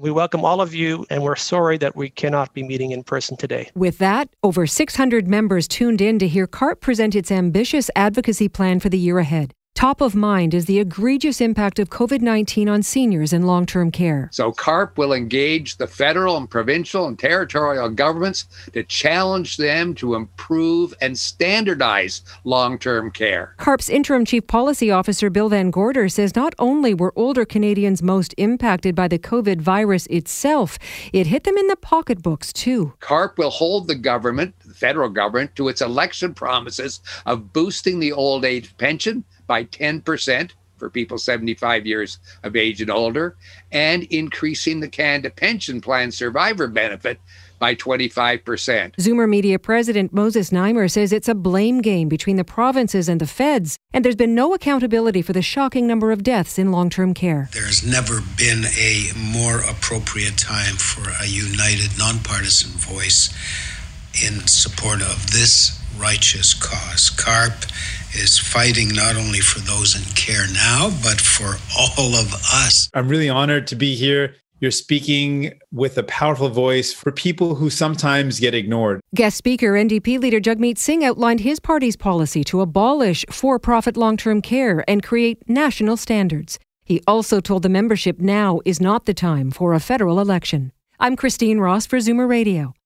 We welcome all of you, and we're sorry that we cannot be meeting in person today. With that, over 600 members tuned in to hear CARP present its ambitious advocacy plan for the year ahead. Top of mind is the egregious impact of COVID-19 on seniors in long-term care. So CARP will engage the federal and provincial and territorial governments to challenge them to improve and standardize long-term care. CARP's interim chief policy officer Bill Van Gorder says not only were older Canadians most impacted by the COVID virus itself, it hit them in the pocketbooks too. CARP will hold the government, the federal government, to its election promises of boosting the old age pension by 10% for people 75 years of age and older, and increasing the Canada Pension Plan survivor benefit by 25%. Zoomer Media President Moses Neimer says it's a blame game between the provinces and the feds, and there's been no accountability for the shocking number of deaths in long-term care. There's never been a more appropriate time for a united, nonpartisan voice in support of this righteous cause. CARP is fighting not only for those in care now, but for all of us. I'm really honored to be here. You're speaking with a powerful voice for people who sometimes get ignored. Guest speaker NDP leader Jagmeet Singh outlined his party's policy to abolish for-profit long-term care and create national standards. He also told the membership now is not the time for a federal election. I'm Christine Ross for Zoomer Radio.